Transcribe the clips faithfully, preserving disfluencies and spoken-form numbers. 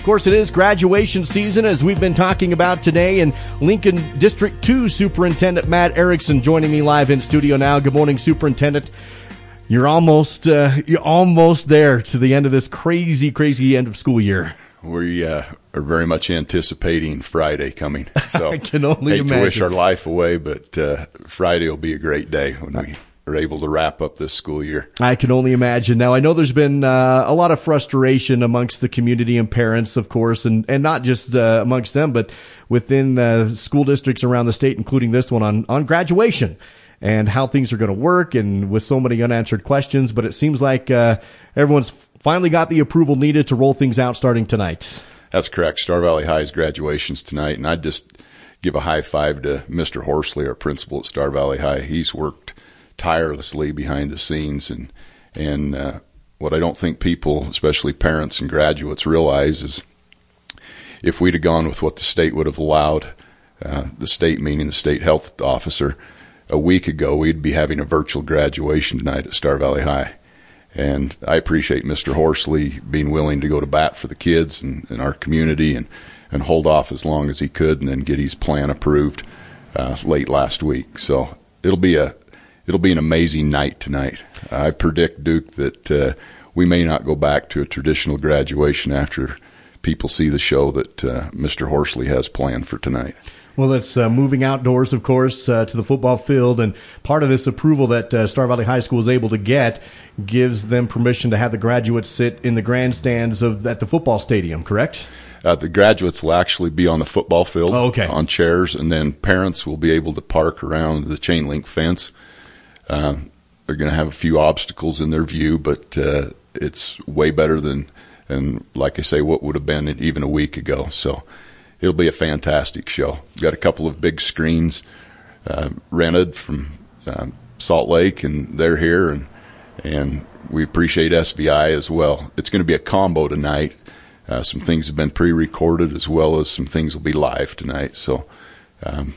Of course, it is graduation season, as we've been talking about today, and Lincoln District two Superintendent Matt Erickson joining me live in studio now. Good morning, Superintendent. You're almost uh, you're almost there to the end of this crazy, crazy end of school year. We uh, are very much anticipating Friday coming. So I can only hate imagine. to wish our life away, but uh, Friday will be a great day when we are able to wrap up this school year. I can only imagine. Now, I know there's been uh, a lot of frustration amongst the community and parents, of course, and, and not just uh, amongst them, but within uh, school districts around the state, including this one, on, on graduation and how things are going to work, and with so many unanswered questions. But it seems like uh, everyone's finally got the approval needed to roll things out starting tonight. That's correct. Star Valley High's graduation's tonight, and I'd just give a high five to Mister Horsley, our principal at Star Valley High. He's worked tirelessly behind the scenes, and and uh, what I don't think people, especially parents and graduates, realize is if we'd have gone with what the state would have allowed, uh, the state meaning the state health officer, a week ago, we'd be having a virtual graduation tonight at Star Valley High. And I appreciate Mister Horsley being willing to go to bat for the kids and, and our community, and, and hold off as long as he could, and then get his plan approved uh, late last week. So it'll be a It'll be an amazing night tonight. I predict, Duke, that uh, we may not go back to a traditional graduation after people see the show that uh, Mister Horsley has planned for tonight. Well, it's uh, moving outdoors, of course, uh, to the football field, and part of this approval that uh, Star Valley High School is able to get gives them permission to have the graduates sit in the grandstands of at the football stadium, correct? Uh, the graduates will actually be on the football field oh, okay. on chairs, and then parents will be able to park around the chain link fence. Uh, they're going to have a few obstacles in their view, but uh, it's way better than, and like I say, what would have been even a week ago. So it'll be a fantastic show. We've got a couple of big screens uh, rented from um, Salt Lake, and they're here, and and we appreciate S V I as well. It's going to be a combo tonight. Uh, some things have been pre-recorded, as well as some things will be live tonight. So, um,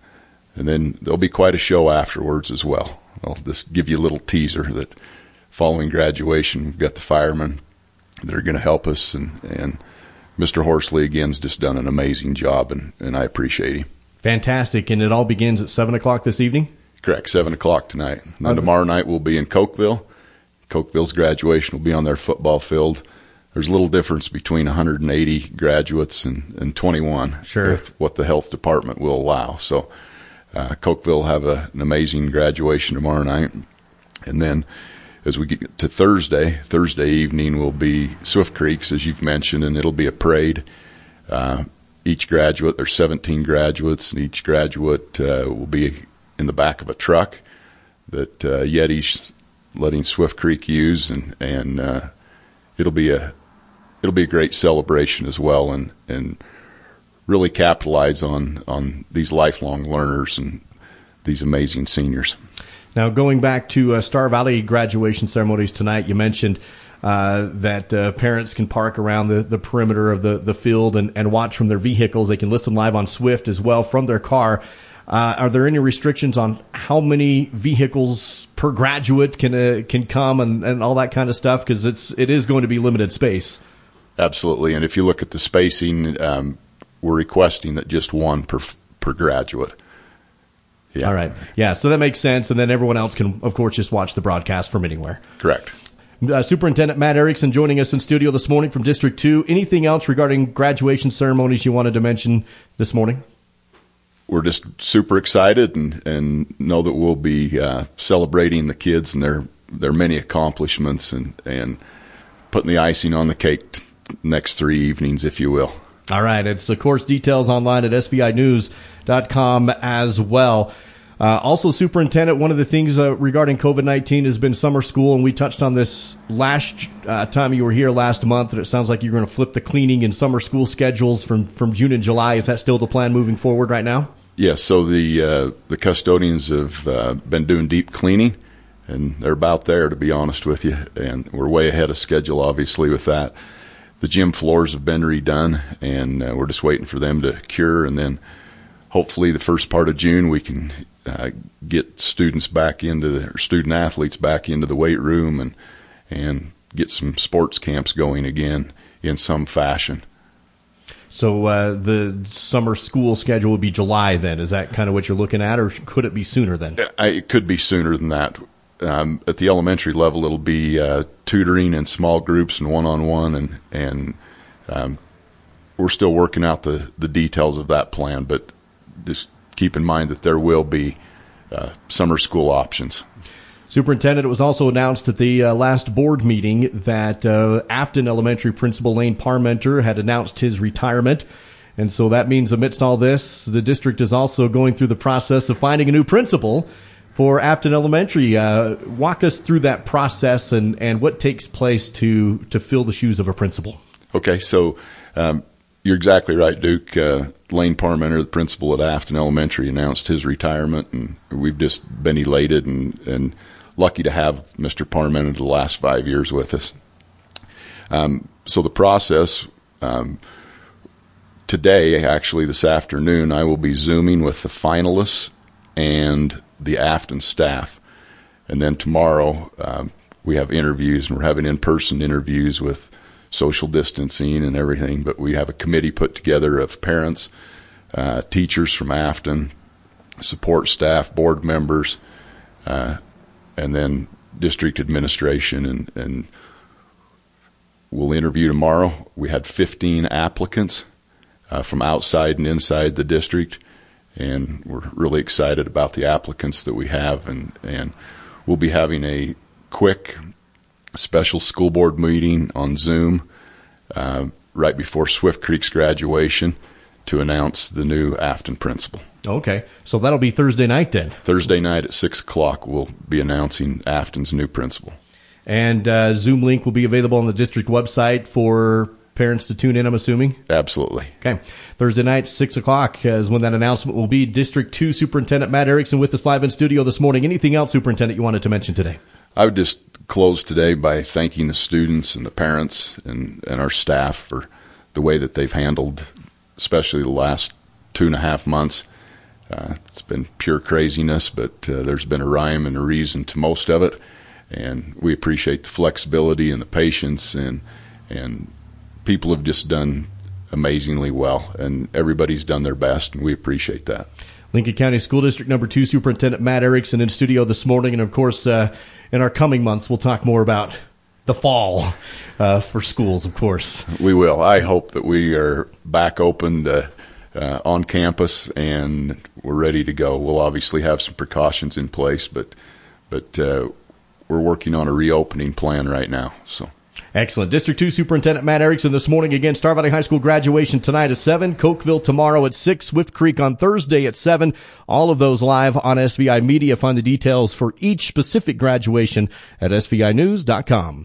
and then there'll be quite a show afterwards as well. I'll just give you a little teaser that following graduation, we've got the firemen that are going to help us, and, and Mister Horsley, again's just done an amazing job, and, and I appreciate him. Fantastic. And it all begins at seven o'clock this evening? Correct, seven o'clock tonight. And then tomorrow night we'll be in Cokeville. Cokeville's graduation will be on their football field. There's a little difference between one hundred eighty graduates and, and twenty-one sure. with what the health department will allow. So Uh, Cokeville will have a, an amazing graduation tomorrow night. And then as we get to Thursday, Thursday evening will be Swift Creeks, as you've mentioned, and it'll be a parade. Uh, each graduate, there's seventeen graduates, and each graduate uh, will be in the back of a truck that uh, Yeti's letting Swift Creek use, and, and uh, it'll be a it'll be a great celebration as well, and and really capitalize on, on these lifelong learners and these amazing seniors. Now, going back to uh, Star Valley graduation ceremonies tonight, you mentioned uh, that uh, parents can park around the, the perimeter of the, the field and, and watch from their vehicles. They can listen live on Swift as well from their car. Uh, are there any restrictions on how many vehicles per graduate can uh, can come and, and all that kind of stuff? Because it's it is going to be limited space. Absolutely, and if you look at the spacing, um, we're requesting that just one per per graduate. Yeah. All right. Yeah, so that makes sense. And then everyone else can, of course, just watch the broadcast from anywhere. Correct. Uh, Superintendent Matt Erickson joining us in studio this morning from District two. Anything else regarding graduation ceremonies you wanted to mention this morning? We're just super excited and, and know that we'll be uh, celebrating the kids and their their many accomplishments, and, and putting the icing on the cake t- next three evenings, if you will. All right. It's, of course, details online at S V I news dot com as well. Uh, also, Superintendent, one of the things uh, regarding COVID nineteen has been summer school, and we touched on this last uh, time you were here last month, and it sounds like you're going to flip the cleaning and summer school schedules from, from June and July. Is that still the plan moving forward right now? Yes. So the uh, the custodians have uh, been doing deep cleaning, and they're about there, to be honest with you, and we're way ahead of schedule, obviously, with that. The gym floors have been redone, and uh, we're just waiting for them to cure, and then hopefully the first part of June we can uh, get students back into the, or student athletes back into the weight room, and and get some sports camps going again in some fashion. So uh, the summer school schedule would be July then. Is that kind of what you're looking at, or could it be sooner then? It could be sooner than that. Um, at the elementary level, it'll be uh, tutoring in small groups and one-on-one, and and um, we're still working out the, the details of that plan. But just keep in mind that there will be uh, summer school options. Superintendent, it was also announced at the uh, last board meeting that uh, Afton Elementary Principal Lane Parmenter had announced his retirement. And so that means amidst all this, the district is also going through the process of finding a new principal for Afton Elementary. Uh, walk us through that process and, and what takes place to, to fill the shoes of a principal. Okay, so um, you're exactly right, Duke. Uh, Lane Parmenter, the principal at Afton Elementary, announced his retirement, and we've just been elated and, and lucky to have Mister Parmenter the last five years with us. Um, so the process, um, today, actually this afternoon, I will be Zooming with the finalists and the Afton staff. And then tomorrow, um, we have interviews, and we're having in-person interviews with social distancing and everything. But we have a committee put together of parents, uh, teachers from Afton, support staff, board members, uh, and then district administration, and, and we'll interview tomorrow. We had fifteen applicants uh, from outside and inside the district, and we're really excited about the applicants that we have, and, and we'll be having a quick special school board meeting on Zoom uh, right before Swift Creek's graduation to announce the new Afton principal. Okay, so that'll be Thursday night then. Thursday night at six o'clock, we'll be announcing Afton's new principal. And uh, Zoom link will be available on the district website for parents to tune in, I'm assuming? Absolutely. Okay, Thursday night, six o'clock is when that announcement will be. District two Superintendent Matt Erickson with us live in studio this morning. Anything else, Superintendent, you wanted to mention today? I would just close today by thanking the students and the parents and, and our staff for the way that they've handled, especially the last two and a half months. Uh, it's been pure craziness, but uh, there's been a rhyme and a reason to most of it, and we appreciate the flexibility and the patience, and and people have just done amazingly well, and everybody's done their best, and we appreciate that. Lincoln County School District Number Two Superintendent Matt Erickson in studio this morning, and of course, uh, in our coming months, we'll talk more about the fall uh, for schools. Of course, we will. I hope that we are back open to. Uh, on campus, and we're ready to go. We'll obviously have some precautions in place, but but uh, we're working on a reopening plan right now. So excellent. District two Superintendent Matt Erickson this morning. Again, Star Valley High School graduation tonight at seven, Cokeville tomorrow at six, Swift Creek on Thursday at seven. All of those live on S V I Media. Find the details for each specific graduation at S V I news dot com.